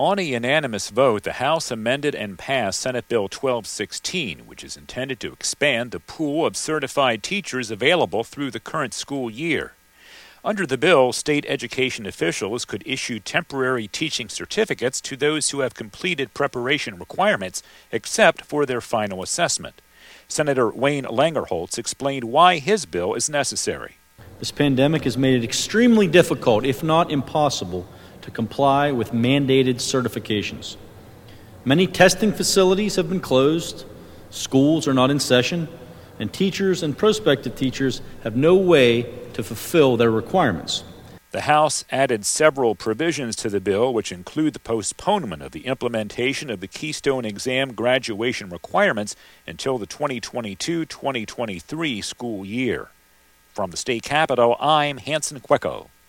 On a unanimous vote, the House amended and passed Senate Bill 1216, which is intended to expand the pool of certified teachers available through the current school year. Under the bill, state education officials could issue temporary teaching certificates to those who have completed preparation requirements, except for their final assessment. Senator Wayne Langerholtz explained why his bill is necessary. This pandemic has made it extremely difficult, if not impossible, to comply with mandated certifications. Many testing facilities have been closed, schools are not in session, and teachers and prospective teachers have no way to fulfill their requirements. The House added several provisions to the bill, which include the postponement of the implementation of the Keystone exam graduation requirements until the 2022-2023 school year. From the state capitol, I'm Hanson Quecco.